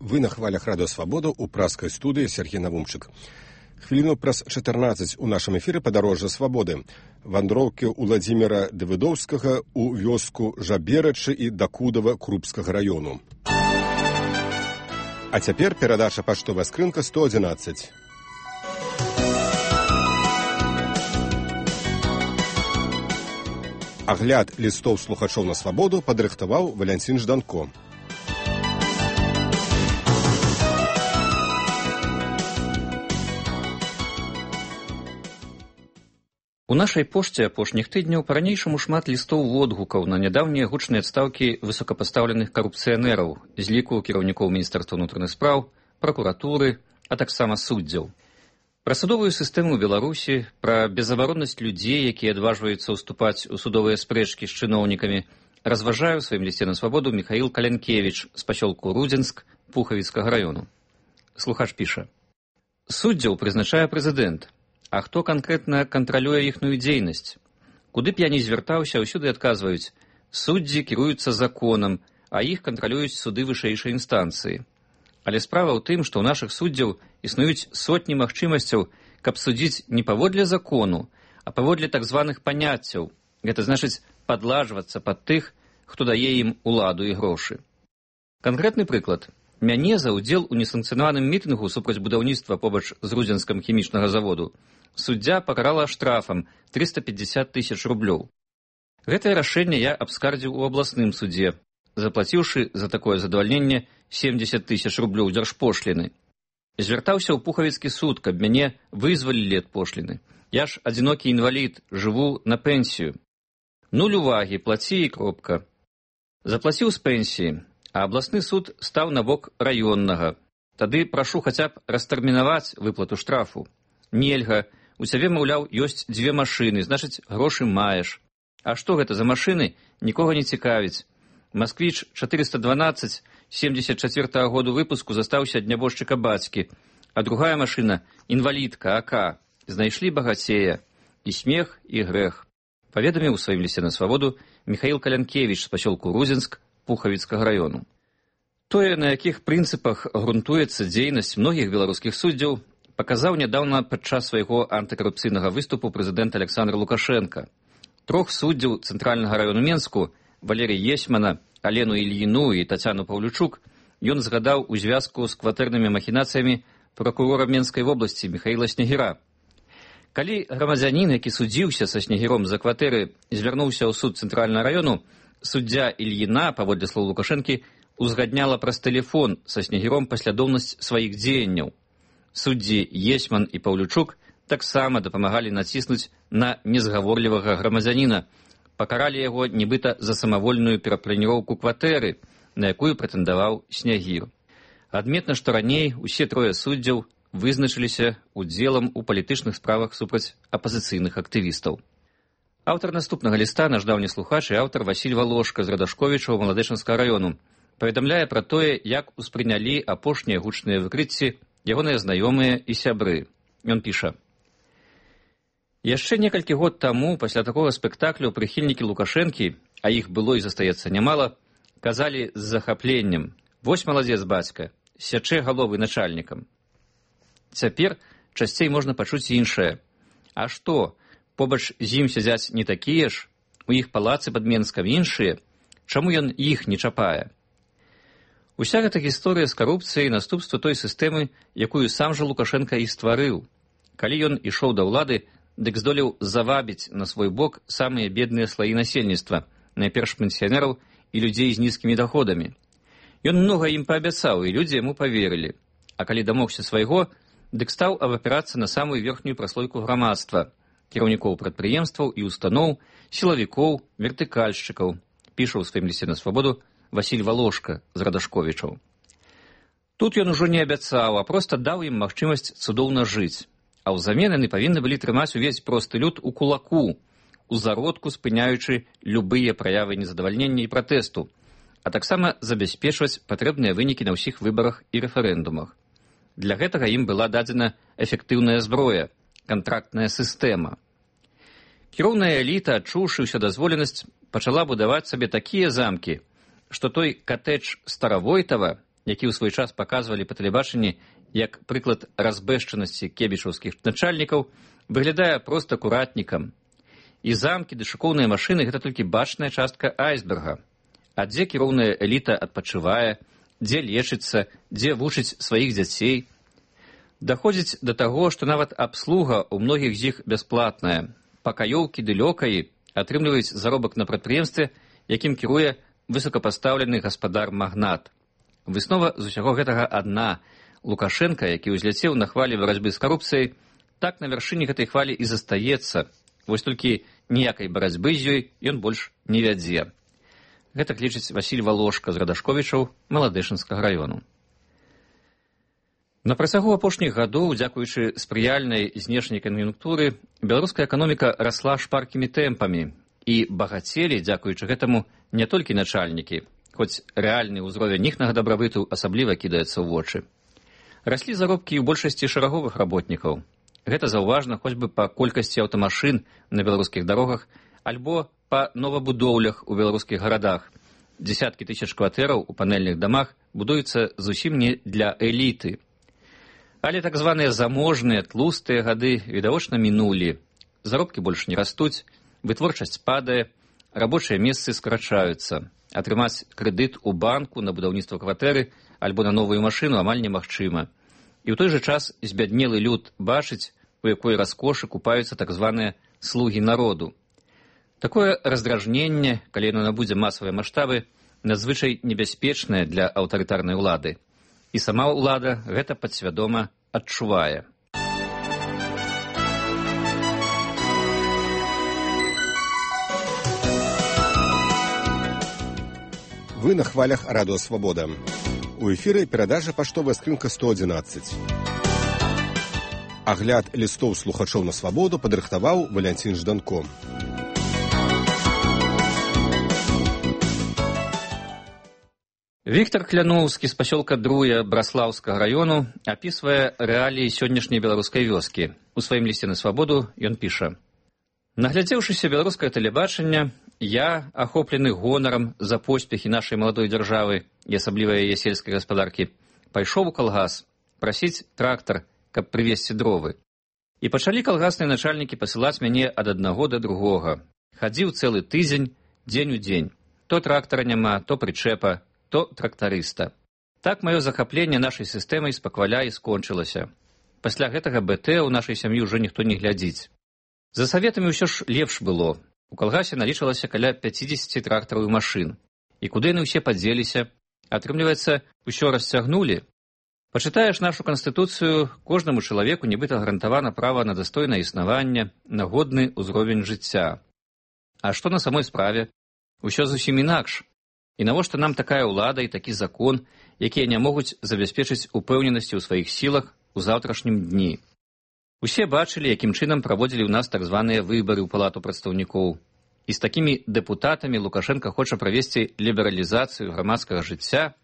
Вы на хвалях Радио Свобода у праскай студыі Сергей Навумчык. Хвіліну праз 14 у нашым эфіры падарожжа свабоды. Вандроўкі Уладзіміра Давыдоўскага ў вёску Жаберачы і Дакудава Крупскага раёну. А цяпер перадача паштовая скрынка 111. Агляд лістоў слухачоў на свабоду падрыхтаваў Валянцін Жданко. У нашай пошце апошніх тыдняў па-ранейшаму шмат лістоў водгукаў на нядаўнія гучныя адстаўкі высокапастаўленых карупцыянераў з ліку кіраўнікоў Міністэрства ўнутраных спраў, пракуратуры, а таксама суддзяў. Пра судовую сістэму Беларусі, пра безабароннасць людзей, якія адважваюцца ўступаць у судовыя спрэчкі з чыноўнікамі, разважае ў сваім лісце на свабоду Міхаіл Калянкевіч з пасёлку Рудзенск Пухавіцкага раёну. Слухач піша: суддзяў прызначае прэзідэнт. А хто канкрэтна кантралюе іхную дзейнасць? Куды б я не звяртаўся, ўсюды адказваюць: суддзі кіруюцца законам, а іх кантралююць суды вышэйшай інстанцыі. Але справа ў тым, што ў нашых суддзяў існуюць сотні магчымасцяў, каб судзіць не паводле закону, а паводле так званых паняццяў. Гэта значыць падладжвацца пад тых, хто дае ім уладу і грошы. Канкрэтны прыклад. Мяне за ўдзел у несанкцыянаваным мітынгу супраць будаўніцтва побач з Рудзенскам хімічнага заводу суддзя пакарала штрафам 350 000 рублёў. Гэтае рашэнне я абскардзіў у абласным судзе, заплаціўшы за такое задавальненне 70 000 рублёў дзяржпошліны. Звяртаўся ў Пухавіцкі суд, каб мяне вызвалілі ад пошліны. Я ж адзінокі інвалід, жыву на пенсію. Нуль увагі, плаці і кропка. Заплаціў з пенсіі, а абласны суд стаў на бок раённага. Тады прашу хаця б растэрмінаваць выплату штрафу. Нельга. У цябе, маўляў, ёсць 2 машыны, значыць, грошы маеш. А што гэта за машыны, нікога не цікавіць. Масквіч 412 74-го году выпуску застаўся ад нябожчыка бацькі, а другая машына, інвалідка, АК, знайшлі багацея. І смех, і грэх. Паведаміў у сваім лісце на свабоду Міхаіл Калянкевіч з пасёлку Рудзенск Пухавіцкага раёну. Тое, на якіх прынцыпах грунтуецца дзейнасць многіх беларускіх суддзяў, паказаў нядаўна падчас свайго антыкарупцыйнага выступу прэзідэнт Александр Лукашенко. 3 суддзяў Цэнтральнага раёну Менску, Валерій Есьмана, Алену Ільіну і Тацяну Паўлючук, ён згадаў у звязку з кватэрнымі махінацыямі пракурора Менскай вобласці Міхаіла Снегіра. Калі грамадзянін, які судзіўся са Снегіром за кватэры, звярнуўся ў суд Цэнтральнага раёну, суддзя Ільіна, паводле слоў Лукашэнкі, узгадняла праз тэлефон са Снегіром паслядоўнасць сваіх дзеянняў. Суддзі Есьман і Паўлючук таксама дапамагалі націснуць на незгаворлівага грамадзяніна, пакаралі яго нібыта за самавольную перапланіроўку кватэры, на якую прэтэндаваў Снегір. Адметна, што раней усе 3 суддзяў вызначыліся удзелам у палітычных справах супраць апазіцыйных актывістаў. Аўтар наступнага ліста, наш даўні слухач і аўтар Васіль Валошка з Радашковіча ў Маладэчанскага раёну, паведамляе пра тое, як успрынялі апошнія гучныя выкрыцці ягоныя знаёмыя і сябры. Ён піша: яшчэ некалькі год таму, пасля такога спектаклю, прыхільнікі Лукашэнкі, а іх было і застаецца нямала, казалі з захапленнем: вось маладзец бацька, сячэ галовы начальнікам. Цяпер часцей можна пачуць іншае. А што, побач з ім сядзяць не такія ж, у іх палацы пад Менскам іншыя, чаму ён іх не чапае? Уся гэта гісторыя з карупцыяй наступства той сістэмы, якую сам жа Лукашенка і стварыў. Калі ён ішоў да ўлады, дык здолеў завабіць на свой бок самыя бедныя слаі насельніцтва, найперш пенсіянераў і людзей з нізкімі даходамі. Ён многа ім паабяцаў, і людзі яму паверылі. А калі дамогся свайго, дык стаў абапірацца на самую верхнюю праслойку грамадства, кіраўнікоў прадпрыемстваў і устаноў, сілавікоў, вертыкальшчыкаў, піша ў сваім лісце на свабоду Васіль Валошка з Радашковічаў. Тут ён ужо не абяцаў, а проста даў ім магчымасць цудоўна жыць. А ўзамен яны павінны былі трымаць увесь просты люд у кулаку, у зародку спыняючы любыя праявы незадавальнення і пратэсту, а таксама забяспечваць патрэбныя вынікі на ўсіх выбарах і рэферэндумах. Для гэтага ім была дадзена эфектыўная зброя, кантрактная сістэма. Кіроўная эліта, адчуўшы ўсю дазволенасць, пачала будаваць сабе такія замкі, што той катэдж Старавойтава, які ў свой час паказвалі па тэлебачанні як прыклад разбэшчанасці кебічаўскіх начальнікаў, выглядае проста акуратнікам. І замкі ды шыкоўныя машыны – гэта толькі бачная частка айсберга. А дзе кіроўная эліта адпачывае, дзе лечыцца, дзе вучыць сваіх дзяцей. Даходзіць да таго, што нават абслуга ў многіх з іх бясплатная. Пакаёўкі ды лёкаі атрымліваюць заробак на прадпрыемстве, якім кіруе высокапастаўлены гаспадар-магнат. Выснова з усяго гэтага адна. Лукашенка, які ўзляцеў на хвалі барацьбы з карупцыяй, так на вяршыні гэтай хвалі і застаецца. Вось толькі ніякай барацьбы з ёй ён больш не вядзе. Гэтак лічыць Васіль Валошка з Радашковічаў Маладэшынскага раёну. На працягу апошніх гадоў, дзякуючы спрыяльнай знешняй кан'юнктуры, беларуская эканоміка расла шпаркімі тэмпамі, і багацелі, дзякуючы гэтаму, не толькі начальнікі, хоць рэальны ўзровень іхнага дабрабыту асабліва кідаецца ў вочы. Раслі заробкі і ў большасці шараговых работнікаў. Гэта заўважна хоць бы па колькасці аўтамашын на беларускіх дарогах альбо па новабудоўлях у беларускіх гарадах. Дзесяткі тысяч кватэраў у панэльных дамах будуюцца зусім не для эліты. Але так званыя заможныя, тлустыя гады відавочна мінулі. Заробкі больш не растуць, вытворчасць падае, рабочыя месцы скарачаюцца. Атрымаць крэдыт у банку на будаўніцтва кватэры альбо на новую машыну амаль немагчыма. І ў той жа час збяднелы люд бачыць, у якой раскошы купаюцца так званыя слугі народу. Такое раздражненне, калі яно набудзе масавыя маштабы, надзвычай небяспечнае для аўтарытарнай улады. І сама ўлада гэта падсвядома адчувае. Вы на хвалях Радио Свобода. У эфіры перадача паштовая скрынка 111. Агляд лістоў слухачоў на свабоду падрыхтаваў Валянцін Жданко. Віктор Кляноўскі з пасёлка Друя Браслаўскага раёну апісвае рэаліі сённяшняй беларускай вёскі. У сваім лісце на свабоду ён піша: «Наглядзеўшыся беларускае тэлебачанне, я, ахоплены гонарам за поспехі нашай маладой дзяржавы і асабліва яе сельскай гаспадаркі, пайшоў у калгас прасіць трактар, каб прывезці дровы. І пачалі калгасныя начальнікі пасылаць мяне ад аднаго да другога. Хадзіў цэлы тыдзень, дзень у дзень. То трактара няма, то прычэпа, то трактарыста. Так маё захапленне нашай сістэмай спакваля і скончылася. Пасля гэтага БТ ў нашай сям'і ўжо ніхто не глядзіць. За саветамі ўсё ж лепш было. У калгасе налічылася каля 50 трактараў і машын. І куды яны ўсе падзеліся? Атрымліваецца, усё расцягнулі. Пачытаеш нашу канстытуцыю, кожнаму чалавеку нібыта гарантавана права на дастойнае існаванне, на годны ўзровень жыцця. А што на самой справе? Усё зусім інакш. І навошта нам такая ўлада і такі закон, якія не могуць забяспечыць упэўненасці ў сваіх сілах у заўтрашнім дні? Усе бачылі, якім чынам праводзілі ў нас так званыя выбары ў палату прадстаўнікоў. І з такімі дэпутатамі Лукашенка хоча правесці лібералізацыю грамадскага жыцця,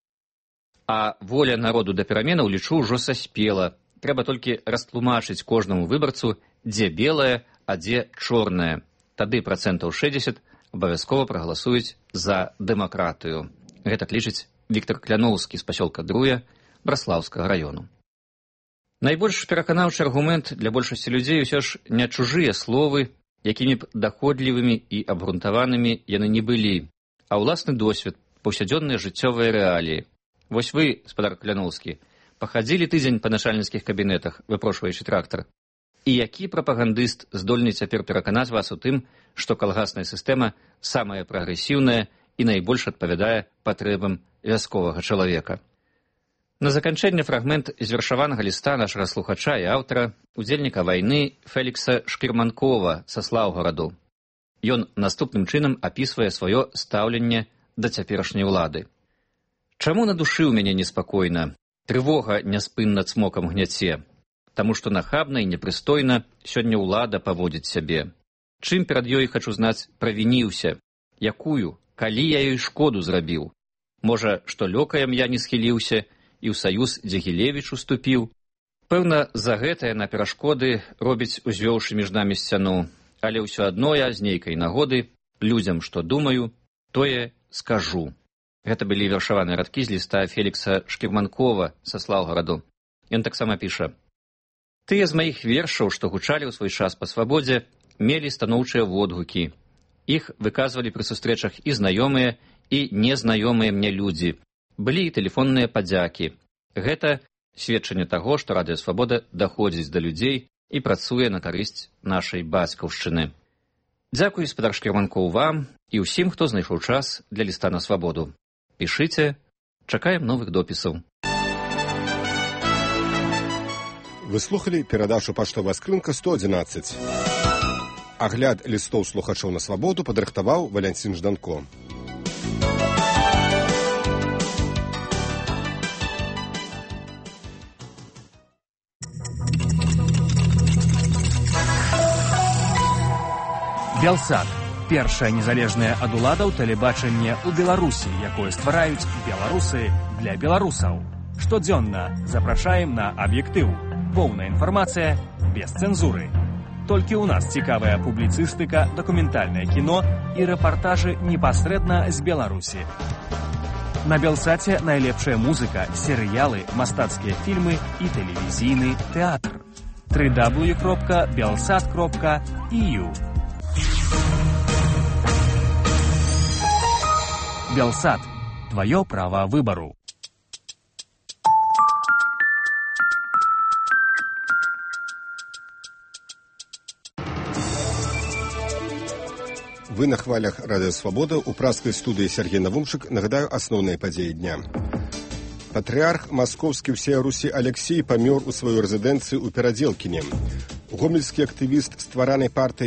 а воля народу да пераменаў, лічу, ўжо саспела. Трэба толькі растлумачыць кожнаму выбарцу, дзе белае, а дзе чорнае. Тады 60% абавязкова прагаласуюць за дэмакратыю. Гэтак лічыць Віктор Кляноўскі з пасёлка Друя Браслаўскага раёну. Найбольш пераканаўчы аргумент для большасці людзей усё ж не чужыя словы, якімі б даходлівымі і абгрунтаванымі яны не былі, а ўласны досвед, паўсядзённыя жыццёвыя рэаліі. Вось вы, спадар Кляноўскі, пахадзілі тыдзень па начальніцкіх кабінетах, выпрошваючы трактар. І які прапагандыст здольны цяпер пераканаць вас у тым, што калгасная сістэма самая прагрэсіўная і найбольш адпавядае патрэбам вясковага чалавека? На заканчэнне фрагмент з вершаванага ліста нашага слухача і аўтара, удзельніка вайны Фелікса Шкірманкова са Слаўгараду. Ён наступным чынам апісвае сваё стаўленне да цяперашняй улады. «Чаму на душы ў мяне неспакойна? Трывога няспынна цмокам гняце. Таму што нахабна і непрыстойна сёння ўлада паводзіць сябе. Чым перад ёй, хачу знаць, правініўся? Якую? Калі я ёй шкоду зрабіў? Можа, што лёкаем я не схіліўся і ў саюз Дзягілевіч уступіў? Пэўна, за гэта яна перашкоды робіць, узвёўшы між намі сцяну. Але ўсё адно я з нейкай нагоды людзям, што думаю, тое скажу». Гэта былі вершаваныя радкі з ліста Фелікса Шкірманкова са Слаўгараду. Ён таксама піша: «Тыя з маіх вершаў, што гучалі ў свой час па свабодзе, мелі станоўчыя водгукі. Іх выказвалі пры сустрэчах і знаёмыя, і незнаёмыя мне людзі. Былі і тэлефонныя падзякі. Гэта сведчанне таго, што Радыё Свабода даходзіць да людзей і працуе на карысць нашай бацькаўшчыны». Дзякуй, спадар Шкірманкоў, вам і ўсім, хто знайшоў час для ліста на свабоду. Пішыце, чакаем новых допісаў. Вы слухалі перадачу «Паштовая скрынка 111». Агляд лістоў слухачоў на свабоду падрыхтаваў Валянцін Жданко. Белсат. Першае незалежнае ад уладаў тэлебачанне ў Беларусі, якое ствараюць беларусы для беларусаў. Штодзённа запрашаем на аб'ектыў. Поўная інфармацыя без цэнзуры. Толькі ў нас цікавая публіцыстыка, дакументальнае кіно і рэпартажы непасрэдна з Беларусі. На Белсаце найлепшая музыка, серыялы, мастацкія фільмы і тэлевізійны тэатр. www.belsat.eu Белсат. Твое право выбору. Вы на хвалях Радыё Свабода. У праскай студыі Сергей Навумчык. Нагадаю асноўныя падзеі дня. Патрыарх маскоўскі ўсея Русі Алексей памёр у сваёй рэзідэнцыі ў Перадзелкіне. Гомельскі актывіст стваранай партыі